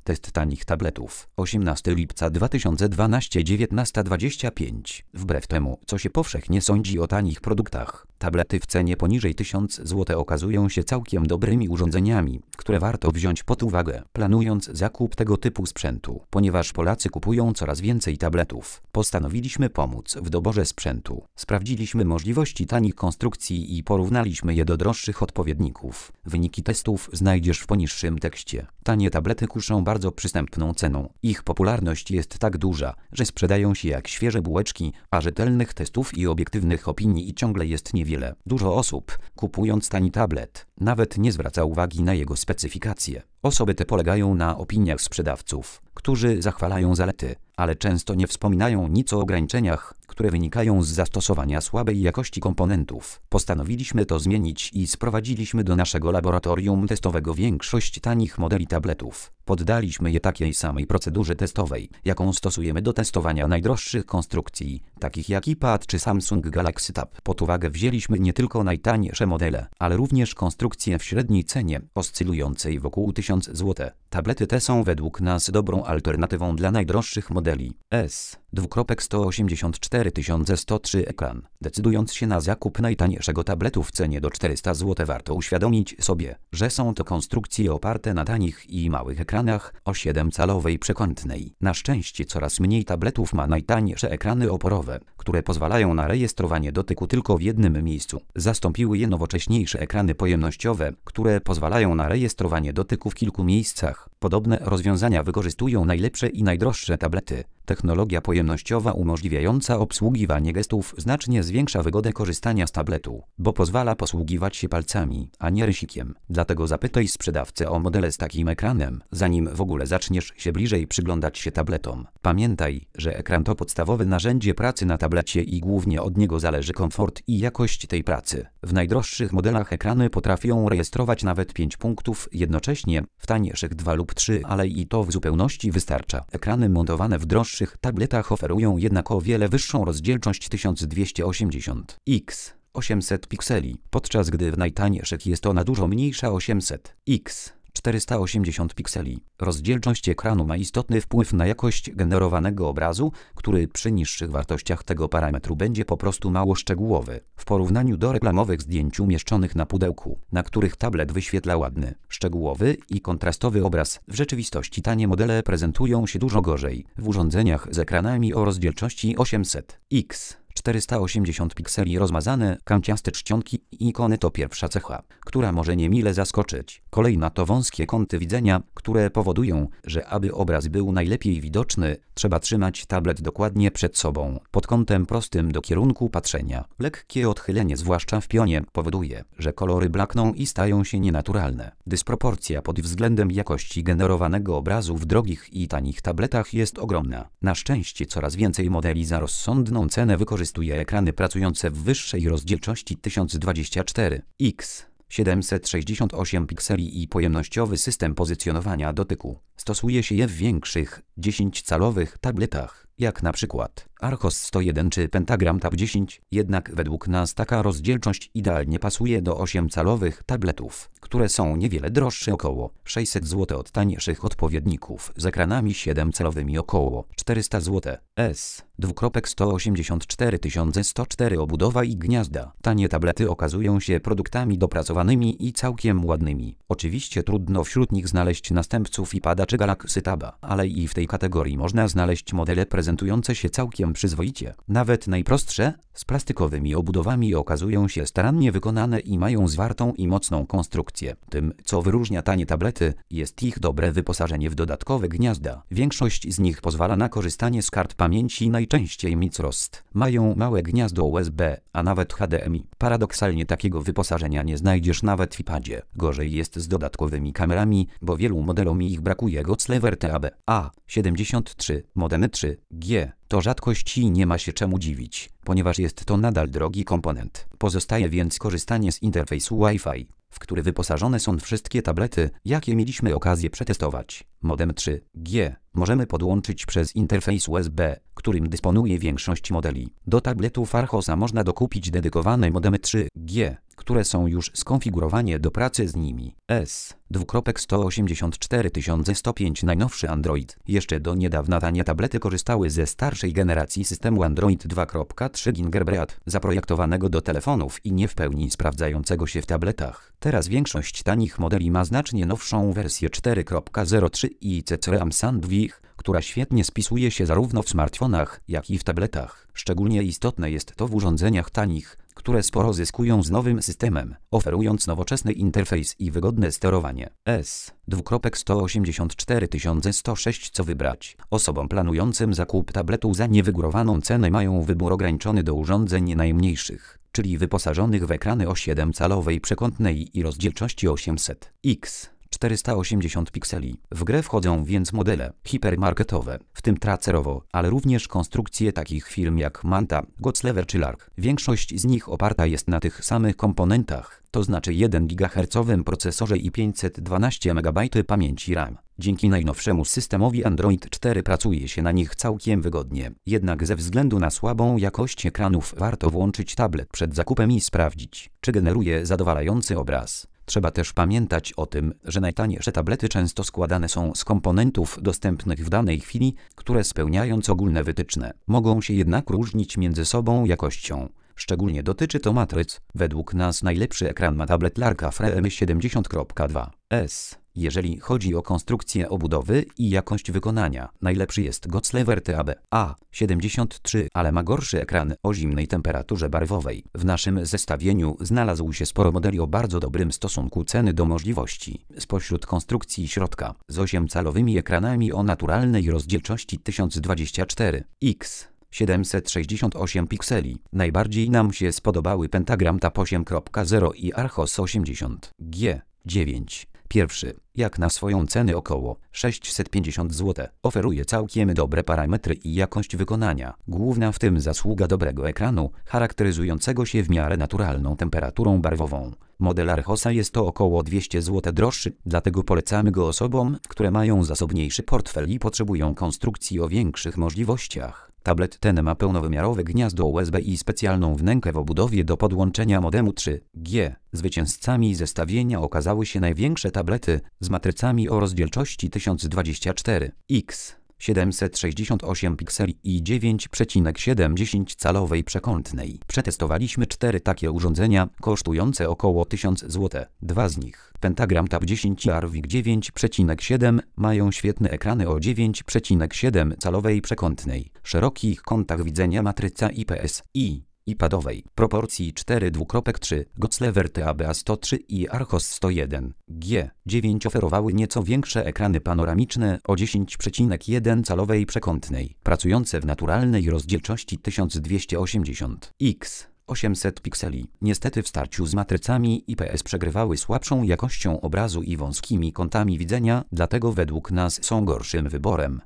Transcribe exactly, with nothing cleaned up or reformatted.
Test tanich tabletów. osiemnastego lipca dwa tysiące dwunastego, dziewiętnasta dwadzieścia pięć. Wbrew temu, co się powszechnie sądzi o tanich produktach, tablety w cenie poniżej tysiąc złotych okazują się całkiem dobrymi urządzeniami, które warto wziąć pod uwagę, planując zakup tego typu sprzętu. Ponieważ Polacy kupują coraz więcej tabletów, postanowiliśmy pomóc w doborze sprzętu. Sprawdziliśmy możliwości tanich konstrukcji i porównaliśmy je do droższych odpowiedników. Wyniki testów znajdziesz w poniższym tekście. Tanie tablety kuszą bardzo przystępną ceną. Ich popularność jest tak duża, że sprzedają się jak świeże bułeczki, a rzetelnych testów i obiektywnych opinii ciągle jest niewiele. Dużo osób, kupując tani tablet, nawet nie zwraca uwagi na jego specyfikacje. Osoby te polegają na opiniach sprzedawców, którzy zachwalają zalety, ale często nie wspominają nic o ograniczeniach, które wynikają z zastosowania słabej jakości komponentów. Postanowiliśmy to zmienić i sprowadziliśmy do naszego laboratorium testowego większość tanich modeli tabletów. Poddaliśmy je takiej samej procedurze testowej, jaką stosujemy do testowania najdroższych konstrukcji, takich jak iPad czy Samsung Galaxy Tab. Pod uwagę wzięliśmy nie tylko najtańsze modele, ale również konstrukcje w średniej cenie, oscylującej wokół tysiąc złotych. Tablety te są według nas dobrą alternatywą dla najdroższych modeli. S sto osiemdziesiąt cztery tysiące sto trzy ekran. Decydując się na zakup najtańszego tabletu w cenie do czterysta złotych, warto uświadomić sobie, że są to konstrukcje oparte na tanich i małych ekranach o siedemcalowej przekątnej. Na szczęście coraz mniej tabletów ma najtańsze ekrany oporowe, które pozwalają na rejestrowanie dotyku tylko w jednym miejscu. Zastąpiły je nowocześniejsze ekrany pojemnościowe, które pozwalają na rejestrowanie dotyku w kilku miejscach. Podobne rozwiązania wykorzystują najlepsze i najdroższe tablety. Technologia pojemnościowa umożliwiająca obsługiwanie gestów znacznie zwiększa wygodę korzystania z tabletu, bo pozwala posługiwać się palcami, a nie rysikiem. Dlatego zapytaj sprzedawcę o modele z takim ekranem, zanim w ogóle zaczniesz się bliżej przyglądać się tabletom. Pamiętaj, że ekran to podstawowe narzędzie pracy na tablecie i głównie od niego zależy komfort i jakość tej pracy. W najdroższych modelach ekrany potrafią rejestrować nawet pięć punktów jednocześnie, w tańszych dwa lub trzy, ale i to w zupełności wystarcza. Ekrany montowane w droższych tabletach oferują jednak o wiele wyższą rozdzielczość tysiąc dwieście osiemdziesiąt na osiemset pikseli, podczas gdy w najtańszych jest ona dużo mniejsza, osiemset na czterysta osiemdziesiąt pikseli. Rozdzielczość ekranu ma istotny wpływ na jakość generowanego obrazu, który przy niższych wartościach tego parametru będzie po prostu mało szczegółowy, w porównaniu do reklamowych zdjęć umieszczonych na pudełku, na których tablet wyświetla ładny, szczegółowy i kontrastowy obraz. W rzeczywistości tanie modele prezentują się dużo gorzej. W urządzeniach z ekranami o rozdzielczości osiemset na czterysta osiemdziesiąt pikseli rozmazane, kanciaste czcionki i ikony to pierwsza cecha, która może niemile zaskoczyć. Kolejna to wąskie kąty widzenia, które powodują, że aby obraz był najlepiej widoczny, trzeba trzymać tablet dokładnie przed sobą, pod kątem prostym do kierunku patrzenia. Lekkie odchylenie, zwłaszcza w pionie, powoduje, że kolory blakną i stają się nienaturalne. Dysproporcja pod względem jakości generowanego obrazu w drogich i tanich tabletach jest ogromna. Na szczęście coraz więcej modeli za rozsądną cenę wykorzystuje ekrany pracujące w wyższej rozdzielczości tysiąc dwadzieścia cztery na siedemset sześćdziesiąt osiem pikseli i pojemnościowy system pozycjonowania dotyku. Stosuje się je w większych, dziesięciocalowych tabletach, jak na przykład Archos sto jeden czy Pentagram Tab dziesięć, jednak według nas taka rozdzielczość idealnie pasuje do osiemcalowych tabletów, które są niewiele droższe, około sześćset złotych, od tańszych odpowiedników z ekranami siedemcalowymi około czterysta złotych. S sto osiemdziesiąt cztery tysiące sto cztery obudowa i gniazda. Tanie tablety okazują się produktami dopracowanymi i całkiem ładnymi. Oczywiście trudno wśród nich znaleźć następców iPada czy Galaxy Taba, ale i w tej kategorii można znaleźć modele prezentujące się całkiem przyzwoicie. Nawet najprostsze, z plastikowymi obudowami, okazują się starannie wykonane i mają zwartą i mocną konstrukcję. Tym, co wyróżnia tanie tablety, jest ich dobre wyposażenie w dodatkowe gniazda. Większość z nich pozwala na korzystanie z kart pamięci, najczęściej Microsoft. Mają małe gniazdo U S B, a nawet H D M I. Paradoksalnie takiego wyposażenia nie znajdziesz nawet w iPadzie. Gorzej jest z dodatkowymi kamerami, bo wielu modelom ich brakuje. Gotzlever T A B A siedemdziesiąt trzy, modemy trzy G. To rzadkość i nie ma się czemu dziwić, ponieważ jest to nadal drogi komponent. Pozostaje więc korzystanie z interfejsu Wi-Fi, w który wyposażone są wszystkie tablety, jakie mieliśmy okazję przetestować. Modem trzy G możemy podłączyć przez interfejs U S B, którym dysponuje większość modeli. Do tabletów Archosa można dokupić dedykowane modemy trzy G, które które są już skonfigurowane do pracy z nimi. S. sto osiemdziesiąt cztery tysiące sto pięć Najnowszy Android. Jeszcze do niedawna tanie tablety korzystały ze starszej generacji systemu Android dwa kropka trzy Gingerbread, zaprojektowanego do telefonów i nie w pełni sprawdzającego się w tabletach. Teraz większość tanich modeli ma znacznie nowszą wersję cztery kropka zero trzy i C C M Sandwich, która świetnie spisuje się zarówno w smartfonach, jak i w tabletach. Szczególnie istotne jest to w urządzeniach tanich, które sporo zyskują z nowym systemem, oferując nowoczesny interfejs i wygodne sterowanie. S. sto osiemdziesiąt cztery tysiące sto sześć Co wybrać? Osobom planującym zakup tabletu za niewygórowaną cenę mają wybór ograniczony do urządzeń najmniejszych, czyli wyposażonych w ekrany o siedemcalowej przekątnej i rozdzielczości osiemset pikseli. czterysta osiemdziesiąt pikseli. W grę wchodzą więc modele hipermarketowe, w tym tracerowo, ale również konstrukcje takich firm jak Manta, Godslever czy Lark. Większość z nich oparta jest na tych samych komponentach, to znaczy jeden gigahercowy procesorze i pięćset dwanaście megabajtów pamięci RAM. Dzięki najnowszemu systemowi Android cztery pracuje się na nich całkiem wygodnie. Jednak ze względu na słabą jakość ekranów warto włączyć tablet przed zakupem i sprawdzić, czy generuje zadowalający obraz. Trzeba też pamiętać o tym, że najtańsze tablety często składane są z komponentów dostępnych w danej chwili, które spełniając ogólne wytyczne, mogą się jednak różnić między sobą jakością. Szczególnie dotyczy to matryc. Według nas najlepszy ekran ma tablet Larka Frame siedemdziesiąt dwa S. Jeżeli chodzi o konstrukcję obudowy i jakość wykonania, najlepszy jest Godslever Tab A siedemdziesiąt trzy, ale ma gorszy ekran o zimnej temperaturze barwowej. W naszym zestawieniu znalazł się sporo modeli o bardzo dobrym stosunku ceny do możliwości. Spośród konstrukcji środka z osiemcalowymi ekranami o naturalnej rozdzielczości tysiąc dwadzieścia cztery pikseli siedemset sześćdziesiąt osiem pikseli. Najbardziej nam się spodobały Pentagram Tab osiem kropka zero i Archos osiemdziesiąt G dziewięć. Pierwszy, jak na swoją cenę około sześćset pięćdziesiąt złotych, oferuje całkiem dobre parametry i jakość wykonania. Główna w tym zasługa dobrego ekranu, charakteryzującego się w miarę naturalną temperaturą barwową. Model Archosa jest to około dwieście złotych droższy, dlatego polecamy go osobom, które mają zasobniejszy portfel i potrzebują konstrukcji o większych możliwościach. Tablet ten ma pełnowymiarowe gniazdo U S B i specjalną wnękę w obudowie do podłączenia modemu trzy G. Zwycięzcami zestawienia okazały się największe tablety z matrycami o rozdzielczości tysiąc dwadzieścia cztery pikseli siedemset sześćdziesiąt osiem pikseli i dziewięć przecinek siedem calowej przekątnej. Przetestowaliśmy cztery takie urządzenia, kosztujące około tysiąc złotych. Dwa z nich, Pentagram Tab dziesięć i Arvik dziewięć przecinek siedem, mają świetne ekrany o dziewięć przecinek siedem calowej przekątnej, szerokich kątach widzenia, matryca I P S i iPadowej, proporcji cztery do trzech, Godslever Tab A sto trzy i Archos sto jeden G dziewięć oferowały nieco większe ekrany panoramiczne o dziesięć przecinek jeden calowej przekątnej, pracujące w naturalnej rozdzielczości tysiąc dwieście osiemdziesiąt pikseli osiemset pikseli. Niestety w starciu z matrycami I P S przegrywały słabszą jakością obrazu i wąskimi kątami widzenia, dlatego według nas są gorszym wyborem.